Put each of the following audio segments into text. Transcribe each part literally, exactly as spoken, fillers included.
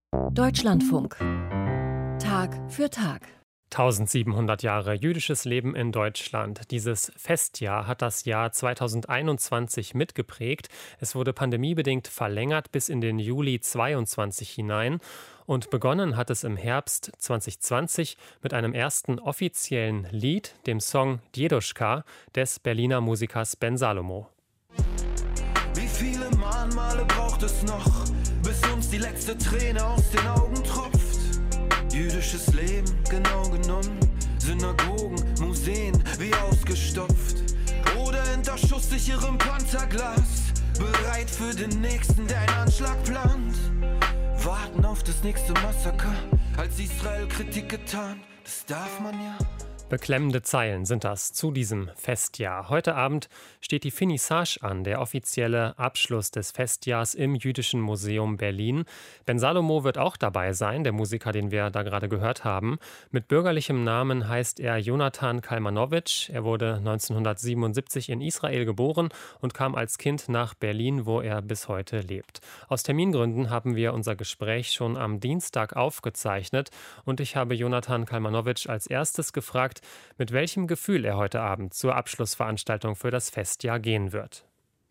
Deutschlandfunk. Tag für Tag. tausendsiebenhundert Jahre jüdisches Leben in Deutschland. Dieses Festjahr hat das Jahr zweitausendeinundzwanzig mitgeprägt. Es wurde pandemiebedingt verlängert bis in den Juli zweiundzwanzig hinein. Und begonnen hat es im Herbst zweitausendzwanzig mit einem ersten offiziellen Lied, dem Song Djeduschka des Berliner Musikers Ben Salomo. Wie viele Mahnmale braucht es noch, bis uns die letzte Träne aus den Augen tropft? Jüdisches Leben, genau genommen, Synagogen, Museen wie ausgestopft. Oder hinter schusssicherem Panzerglas, bereit für den Nächsten, der einen Anschlag plant. Warten auf das nächste Massaker, als Israel Kritik getan, das darf man ja. Beklemmende Zeilen sind das zu diesem Festjahr. Heute Abend steht die Finissage an, der offizielle Abschluss des Festjahrs im Jüdischen Museum Berlin. Ben Salomo wird auch dabei sein, der Musiker, den wir da gerade gehört haben. Mit bürgerlichem Namen heißt er Jonathan Kalmanowitsch. Er wurde neunzehnhundertsiebenundsiebzig in Israel geboren und kam als Kind nach Berlin, wo er bis heute lebt. Aus Termingründen haben wir unser Gespräch schon am Dienstag aufgezeichnet und ich habe Jonathan Kalmanowitsch als erstes gefragt, mit welchem Gefühl er heute Abend zur Abschlussveranstaltung für das Festjahr gehen wird.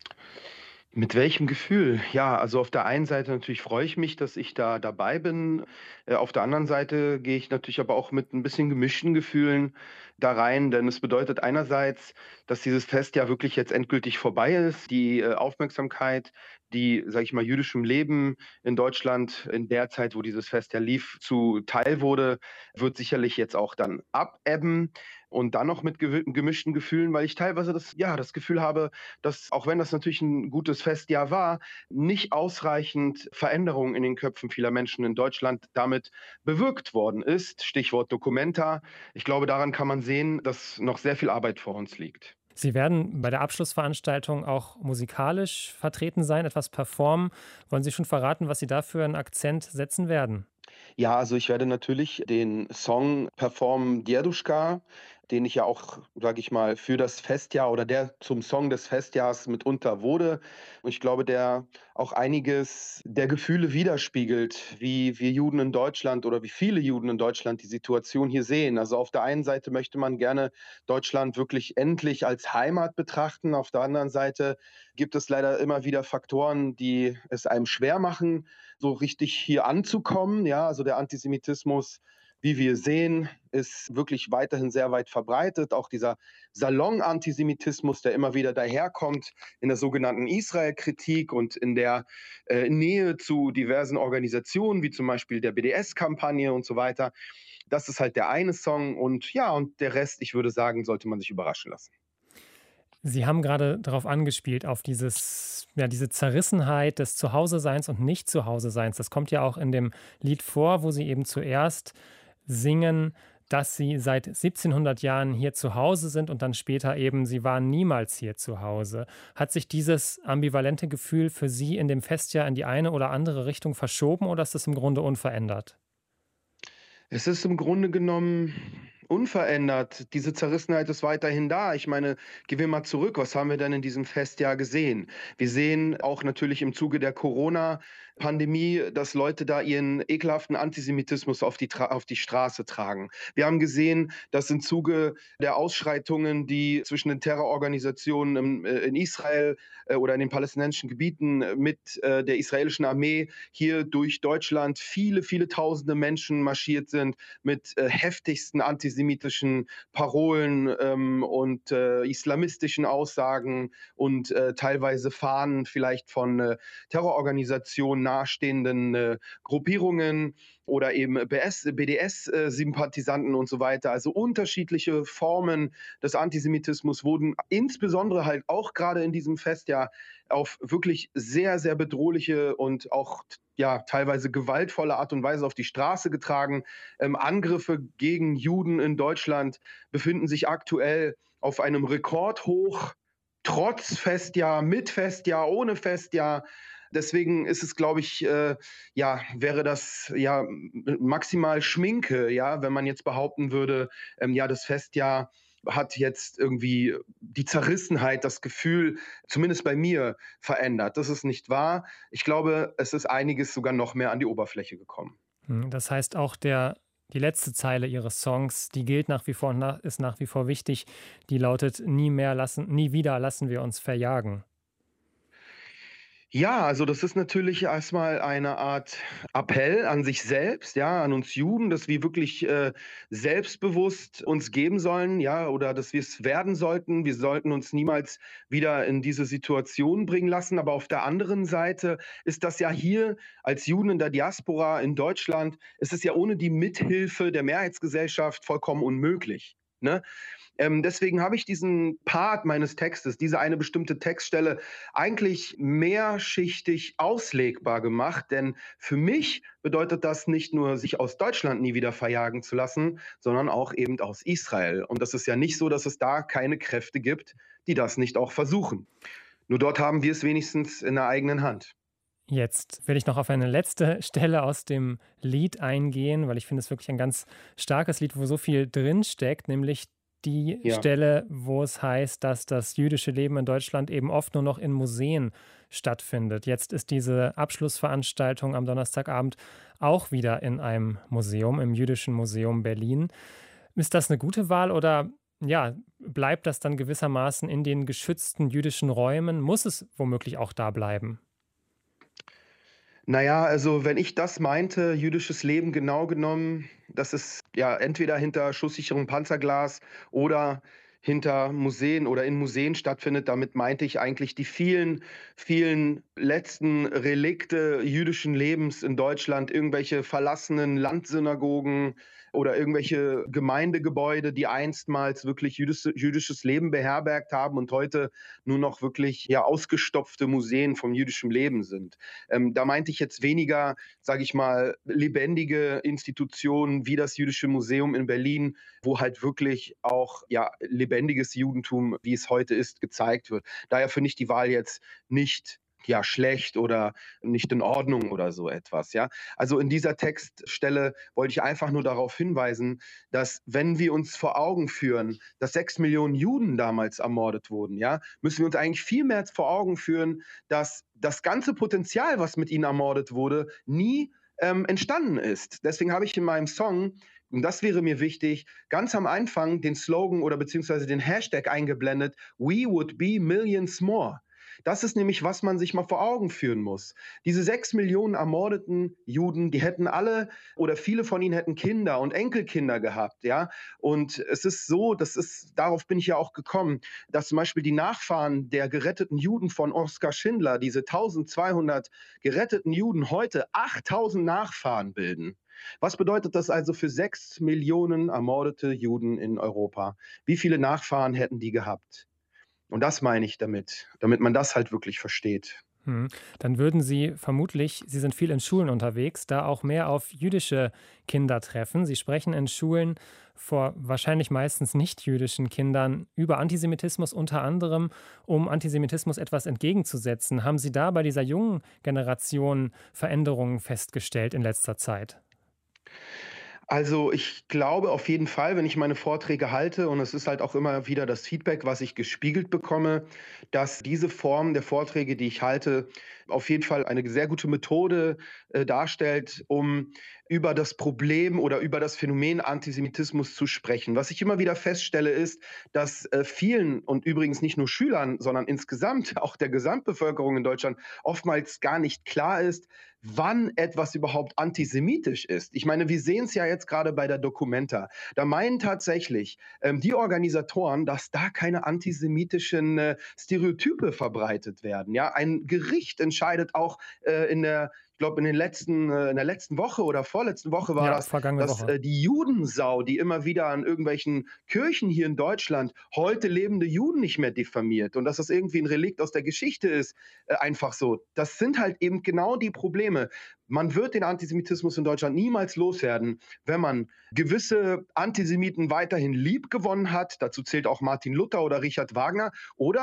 Mit welchem Gefühl? Ja, also auf der einen Seite natürlich freue ich mich, dass ich da dabei bin. Äh, auf der anderen Seite gehe ich natürlich aber auch mit ein bisschen gemischten Gefühlen da rein, denn es bedeutet einerseits, dass dieses Festjahr wirklich jetzt endgültig vorbei ist. Die äh, Aufmerksamkeit, die, sage ich mal, jüdischem Leben in Deutschland in der Zeit, wo dieses Festjahr lief, zuteil wurde, wird sicherlich jetzt auch dann abebben. Und dann noch mit gew- gemischten Gefühlen, weil ich teilweise das, ja, das Gefühl habe, dass, auch wenn das natürlich ein gutes Festjahr war, nicht ausreichend Veränderungen in den Köpfen vieler Menschen in Deutschland damit bewirkt worden ist. Stichwort Documenta. Ich glaube, daran kann man sehen, dass noch sehr viel Arbeit vor uns liegt. Sie werden bei der Abschlussveranstaltung auch musikalisch vertreten sein, etwas performen. Wollen Sie schon verraten, was Sie da für einen Akzent setzen werden? Ja, also ich werde natürlich den Song performen, Djeduschka, den ich ja auch, sage ich mal, für das Festjahr oder der zum Song des Festjahrs mitunter wurde. Und ich glaube, der auch einiges der Gefühle widerspiegelt, wie wir Juden in Deutschland oder wie viele Juden in Deutschland die Situation hier sehen. Also auf der einen Seite möchte man gerne Deutschland wirklich endlich als Heimat betrachten. Auf der anderen Seite gibt es leider immer wieder Faktoren, die es einem schwer machen, so richtig hier anzukommen. Ja, also der Antisemitismus, wie wir sehen, ist wirklich weiterhin sehr weit verbreitet. Auch dieser Salon-Antisemitismus, der immer wieder daherkommt in der sogenannten Israel-Kritik und in der äh, Nähe zu diversen Organisationen, wie zum Beispiel der B D S-Kampagne und so weiter. Das ist halt der eine Song. Und ja, und der Rest, ich würde sagen, sollte man sich überraschen lassen. Sie haben gerade darauf angespielt, auf dieses, ja, diese Zerrissenheit des Zuhause-Seins und Nicht-Zuhause-Seins. Das kommt ja auch in dem Lied vor, wo Sie eben zuerst singen, dass Sie seit siebzehnhundert Jahren hier zu Hause sind und dann später eben, Sie waren niemals hier zu Hause. Hat sich dieses ambivalente Gefühl für Sie in dem Festjahr in die eine oder andere Richtung verschoben oder ist es im Grunde unverändert? Es ist im Grunde genommen unverändert. Diese Zerrissenheit ist weiterhin da. Ich meine, gehen wir mal zurück. Was haben wir denn in diesem Festjahr gesehen? Wir sehen auch natürlich im Zuge der Corona-Pandemie, dass Leute da ihren ekelhaften Antisemitismus auf die, Tra- auf die Straße tragen. Wir haben gesehen, dass im Zuge der Ausschreitungen, die zwischen den Terrororganisationen im, äh, in Israel äh, oder in den palästinensischen Gebieten äh, mit äh, der israelischen Armee hier durch Deutschland viele, viele tausende Menschen marschiert sind mit äh, heftigsten antisemitischen Parolen ähm, und äh, islamistischen Aussagen und äh, teilweise Fahnen vielleicht von äh, Terrororganisationen nahestehenden äh, Gruppierungen oder eben B D S-Sympathisanten und so weiter. Also unterschiedliche Formen des Antisemitismus wurden insbesondere halt auch gerade in diesem Festjahr auf wirklich sehr, sehr bedrohliche und auch ja, teilweise gewaltvolle Art und Weise auf die Straße getragen. Ähm, Angriffe gegen Juden in Deutschland befinden sich aktuell auf einem Rekordhoch, trotz Festjahr, mit Festjahr, ohne Festjahr. Deswegen ist es, glaube ich, äh, ja, wäre das ja maximal Schminke, ja, wenn man jetzt behaupten würde, ähm, ja, das Festjahr hat jetzt irgendwie die Zerrissenheit, das Gefühl, zumindest bei mir, verändert. Das ist nicht wahr. Ich glaube, es ist einiges sogar noch mehr an die Oberfläche gekommen. Hm, Das heißt, auch der, die letzte Zeile Ihres Songs, die gilt nach wie vor und nach, ist nach wie vor wichtig. Die lautet: Nie mehr lassen, nie wieder lassen wir uns verjagen. Ja, also das ist natürlich erstmal eine Art Appell an sich selbst, ja, an uns Juden, dass wir wirklich äh, selbstbewusst uns geben sollen, ja, oder dass wir es werden sollten. Wir sollten uns niemals wieder in diese Situation bringen lassen. Aber auf der anderen Seite ist das ja hier als Juden in der Diaspora in Deutschland, ist es ja ohne die Mithilfe der Mehrheitsgesellschaft vollkommen unmöglich. Ne? Ähm, deswegen habe ich diesen Part meines Textes, diese eine bestimmte Textstelle, eigentlich mehrschichtig auslegbar gemacht. Denn für mich bedeutet das nicht nur, sich aus Deutschland nie wieder verjagen zu lassen, sondern auch eben aus Israel. Und das ist ja nicht so, dass es da keine Kräfte gibt, die das nicht auch versuchen. Nur dort haben wir es wenigstens in der eigenen Hand. Jetzt will ich noch auf eine letzte Stelle aus dem Lied eingehen, weil ich finde es wirklich ein ganz starkes Lied, wo so viel drinsteckt, nämlich die Ja. Stelle, wo es heißt, dass das jüdische Leben in Deutschland eben oft nur noch in Museen stattfindet. Jetzt ist diese Abschlussveranstaltung am Donnerstagabend auch wieder in einem Museum, im Jüdischen Museum Berlin. Ist das eine gute Wahl oder ja, bleibt das dann gewissermaßen in den geschützten jüdischen Räumen? Muss es womöglich auch da bleiben? Naja, also wenn ich das meinte, jüdisches Leben genau genommen, das ist ja entweder hinter schusssicherem Panzerglas oder hinter Museen oder in Museen stattfindet. Damit meinte ich eigentlich die vielen, vielen letzten Relikte jüdischen Lebens in Deutschland, irgendwelche verlassenen Landsynagogen oder irgendwelche Gemeindegebäude, die einstmals wirklich jüdische, jüdisches Leben beherbergt haben und heute nur noch wirklich ja ausgestopfte Museen vom jüdischen Leben sind. Ähm, da meinte ich jetzt weniger, sage ich mal, lebendige Institutionen wie das Jüdische Museum in Berlin, wo halt wirklich auch ja, lebendiges Judentum, wie es heute ist, gezeigt wird. Daher finde ich die Wahl jetzt nicht ja, schlecht oder nicht in Ordnung oder so etwas. Ja? Also in dieser Textstelle wollte ich einfach nur darauf hinweisen, dass wenn wir uns vor Augen führen, dass sechs Millionen Juden damals ermordet wurden, ja, müssen wir uns eigentlich viel mehr vor Augen führen, dass das ganze Potenzial, was mit ihnen ermordet wurde, nie ähm, entstanden ist. Deswegen habe ich in meinem Song, und das wäre mir wichtig, ganz am Anfang den Slogan oder beziehungsweise den Hashtag eingeblendet: We would be millions more. Das ist nämlich, was man sich mal vor Augen führen muss. Diese sechs Millionen ermordeten Juden, die hätten alle oder viele von ihnen hätten Kinder und Enkelkinder gehabt, ja. Und es ist so, das ist, darauf bin ich ja auch gekommen, dass zum Beispiel die Nachfahren der geretteten Juden von Oskar Schindler, diese eintausendzweihundert geretteten Juden, heute achttausend Nachfahren bilden. Was bedeutet das also für sechs Millionen ermordete Juden in Europa? Wie viele Nachfahren hätten die gehabt? Und das meine ich damit, damit man das halt wirklich versteht. Hm. Dann würden Sie vermutlich, Sie sind viel in Schulen unterwegs, da auch mehr auf jüdische Kinder treffen. Sie sprechen in Schulen vor wahrscheinlich meistens nicht-jüdischen Kindern über Antisemitismus, unter anderem, um Antisemitismus etwas entgegenzusetzen. Haben Sie da bei dieser jungen Generation Veränderungen festgestellt in letzter Zeit? Also ich glaube auf jeden Fall, wenn ich meine Vorträge halte, und es ist halt auch immer wieder das Feedback, was ich gespiegelt bekomme, dass diese Form der Vorträge, die ich halte, auf jeden Fall eine sehr gute Methode äh, darstellt, um über das Problem oder über das Phänomen Antisemitismus zu sprechen. Was ich immer wieder feststelle, ist, dass äh, vielen und übrigens nicht nur Schülern, sondern insgesamt auch der Gesamtbevölkerung in Deutschland oftmals gar nicht klar ist, wann etwas überhaupt antisemitisch ist. Ich meine, wir sehen es ja jetzt gerade bei der Documenta. Da meinen tatsächlich ähm, die Organisatoren, dass da keine antisemitischen äh, Stereotype verbreitet werden. Ja, ein Gericht entscheidet auch äh, in der ich glaube, in den letzten, äh, in der letzten Woche oder vorletzten Woche war Ja, das, vergangene dass Woche. äh, die Judensau, die immer wieder an irgendwelchen Kirchen hier in Deutschland heute lebende Juden nicht mehr diffamiert und dass das irgendwie ein Relikt aus der Geschichte ist, äh, einfach so. Das sind halt eben genau die Probleme. Man wird den Antisemitismus in Deutschland niemals loswerden, wenn man gewisse Antisemiten weiterhin liebgewonnen hat. Dazu zählt auch Martin Luther oder Richard Wagner. Oder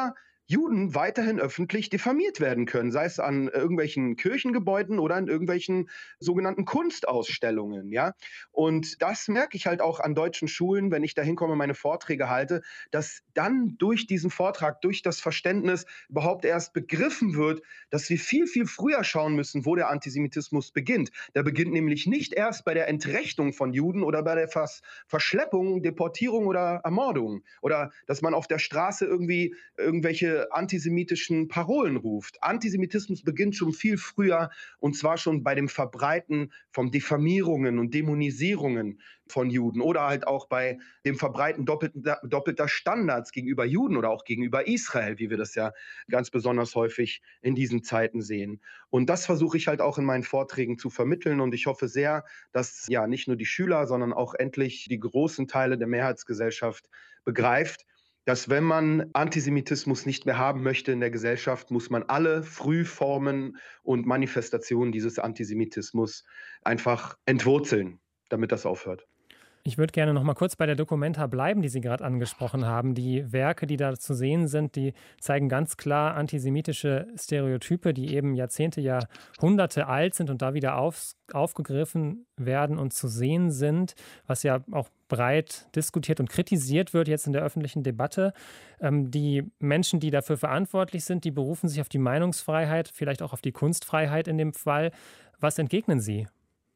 Juden weiterhin öffentlich diffamiert werden können, sei es an irgendwelchen Kirchengebäuden oder in irgendwelchen sogenannten Kunstausstellungen, ja? Und das merke ich halt auch an deutschen Schulen, wenn ich da hinkomme, meine Vorträge halte, dass dann durch diesen Vortrag, durch das Verständnis überhaupt erst begriffen wird, dass wir viel, viel früher schauen müssen, wo der Antisemitismus beginnt. Der beginnt nämlich nicht erst bei der Entrechtung von Juden oder bei der Vers Verschleppung, Deportierung oder Ermordung oder dass man auf der Straße irgendwie irgendwelche antisemitischen Parolen ruft. Antisemitismus beginnt schon viel früher und zwar schon bei dem Verbreiten von Diffamierungen und Dämonisierungen von Juden oder halt auch bei dem Verbreiten doppelter, doppelter Standards gegenüber Juden oder auch gegenüber Israel, wie wir das ja ganz besonders häufig in diesen Zeiten sehen. Und das versuche ich halt auch in meinen Vorträgen zu vermitteln und ich hoffe sehr, dass ja nicht nur die Schüler, sondern auch endlich die großen Teile der Mehrheitsgesellschaft begreift, dass wenn man Antisemitismus nicht mehr haben möchte in der Gesellschaft, muss man alle Frühformen und Manifestationen dieses Antisemitismus einfach entwurzeln, damit das aufhört. Ich würde gerne noch mal kurz bei der Documenta bleiben, die Sie gerade angesprochen haben. Die Werke, die da zu sehen sind, die zeigen ganz klar antisemitische Stereotype, die eben Jahrzehnte, Jahrhunderte alt sind und da wieder auf, aufgegriffen werden und zu sehen sind, was ja auch breit diskutiert und kritisiert wird jetzt in der öffentlichen Debatte. Ähm, die Menschen, die dafür verantwortlich sind, die berufen sich auf die Meinungsfreiheit, vielleicht auch auf die Kunstfreiheit in dem Fall. Was entgegnen Sie?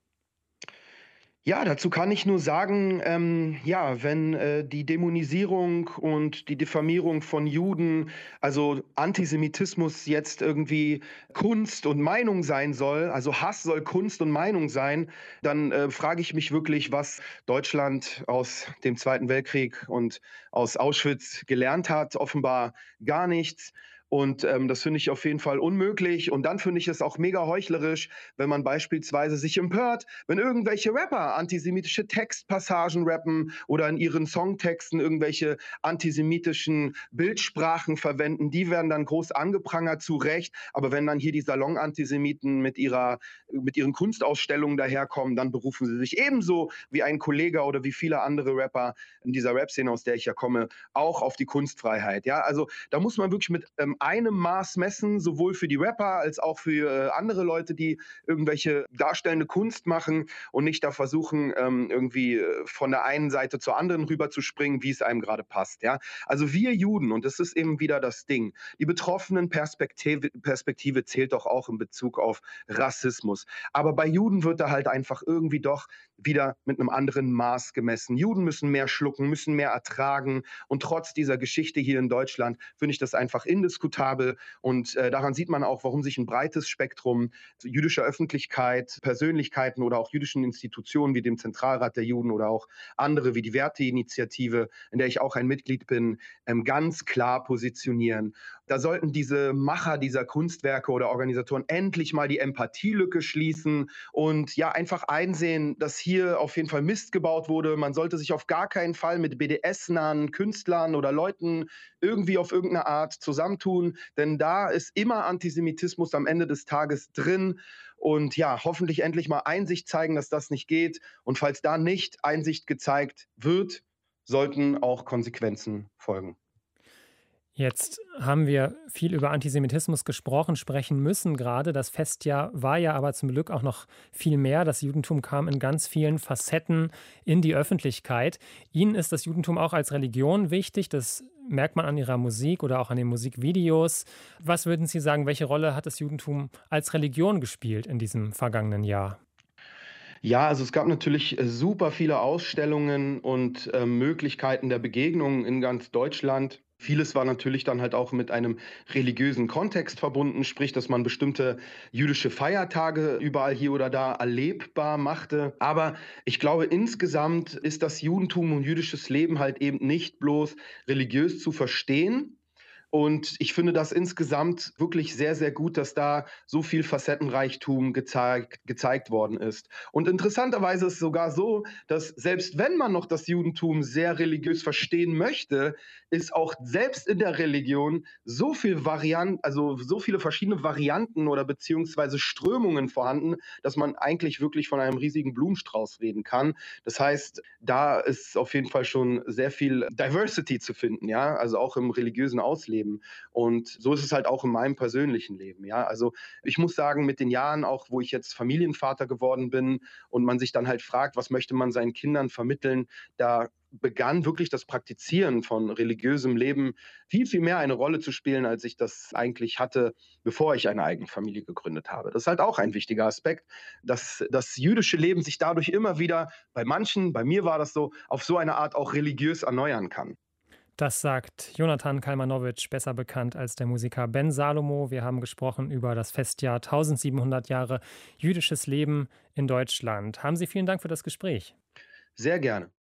Ja, dazu kann ich nur sagen, ähm, ja, wenn äh, die Dämonisierung und die Diffamierung von Juden, also Antisemitismus jetzt irgendwie Kunst und Meinung sein soll, also Hass soll Kunst und Meinung sein, dann äh, frage ich mich wirklich, was Deutschland aus dem Zweiten Weltkrieg und aus Auschwitz gelernt hat. Offenbar gar nichts. Und ähm, das finde ich auf jeden Fall unmöglich. Und dann finde ich es auch mega heuchlerisch, wenn man beispielsweise sich empört, wenn irgendwelche Rapper antisemitische Textpassagen rappen oder in ihren Songtexten irgendwelche antisemitischen Bildsprachen verwenden. Die werden dann groß angeprangert, zu Recht. Aber wenn dann hier die Salon-Antisemiten mit ihrer, mit ihren Kunstausstellungen daherkommen, dann berufen sie sich ebenso wie ein Kollege oder wie viele andere Rapper in dieser Rap-Szene, aus der ich ja komme, auch auf die Kunstfreiheit. Ja, also da muss man wirklich mit ähm, einem Maß messen, sowohl für die Rapper als auch für äh, andere Leute, die irgendwelche darstellende Kunst machen und nicht da versuchen, ähm, irgendwie äh, von der einen Seite zur anderen rüber zu springen, wie es einem gerade passt. Ja? Also wir Juden, und das ist eben wieder das Ding, die betroffenen Perspektive, Perspektive zählt doch auch in Bezug auf Rassismus. Aber bei Juden wird da halt einfach irgendwie doch wieder mit einem anderen Maß gemessen. Juden müssen mehr schlucken, müssen mehr ertragen und trotz dieser Geschichte hier in Deutschland finde ich das einfach indiskutabel und äh, daran sieht man auch, warum sich ein breites Spektrum jüdischer Öffentlichkeit, Persönlichkeiten oder auch jüdischen Institutionen wie dem Zentralrat der Juden oder auch andere wie die Werteinitiative, in der ich auch ein Mitglied bin, ähm, ganz klar positionieren. Da sollten diese Macher dieser Kunstwerke oder Organisatoren endlich mal die Empathielücke schließen und ja einfach einsehen, dass hier auf jeden Fall Mist gebaut wurde. Man sollte sich auf gar keinen Fall mit B D S-nahen Künstlern oder Leuten irgendwie auf irgendeine Art zusammentun, denn da ist immer Antisemitismus am Ende des Tages drin. Und ja, hoffentlich endlich mal Einsicht zeigen, dass das nicht geht. Und falls da nicht Einsicht gezeigt wird, sollten auch Konsequenzen folgen. Jetzt haben wir viel über Antisemitismus gesprochen, sprechen müssen gerade. Das Festjahr war ja aber zum Glück auch noch viel mehr. Das Judentum kam in ganz vielen Facetten in die Öffentlichkeit. Ihnen ist das Judentum auch als Religion wichtig. Das merkt man an Ihrer Musik oder auch an den Musikvideos. Was würden Sie sagen, welche Rolle hat das Judentum als Religion gespielt in diesem vergangenen Jahr? Ja, also es gab natürlich äh, super viele Ausstellungen und äh, Möglichkeiten der Begegnung in ganz Deutschland. Vieles war natürlich dann halt auch mit einem religiösen Kontext verbunden, sprich, dass man bestimmte jüdische Feiertage überall hier oder da erlebbar machte. Aber ich glaube, insgesamt ist das Judentum und jüdisches Leben halt eben nicht bloß religiös zu verstehen. Und ich finde das insgesamt wirklich sehr, sehr gut, dass da so viel Facettenreichtum gezeigt, gezeigt worden ist. Und interessanterweise ist es sogar so, dass selbst wenn man noch das Judentum sehr religiös verstehen möchte, ist auch selbst in der Religion so viel Variant, also so viele verschiedene Varianten oder beziehungsweise Strömungen vorhanden, dass man eigentlich wirklich von einem riesigen Blumenstrauß reden kann. Das heißt, da ist auf jeden Fall schon sehr viel Diversity zu finden, ja, also auch im religiösen Ausleben. Leben. Und so ist es halt auch in meinem persönlichen Leben. Ja, also ich muss sagen, mit den Jahren auch, wo ich jetzt Familienvater geworden bin und man sich dann halt fragt, was möchte man seinen Kindern vermitteln, da begann wirklich das Praktizieren von religiösem Leben viel, viel mehr eine Rolle zu spielen, als ich das eigentlich hatte, bevor ich eine eigene Familie gegründet habe. Das ist halt auch ein wichtiger Aspekt, dass das jüdische Leben sich dadurch immer wieder bei manchen, bei mir war das so, auf so eine Art auch religiös erneuern kann. Das sagt Jonathan Kalmanowitsch, besser bekannt als der Musiker Ben Salomo. Wir haben gesprochen über das Festjahr eintausendsiebenhundert Jahre jüdisches Leben in Deutschland. Haben Sie vielen Dank für das Gespräch. Sehr gerne.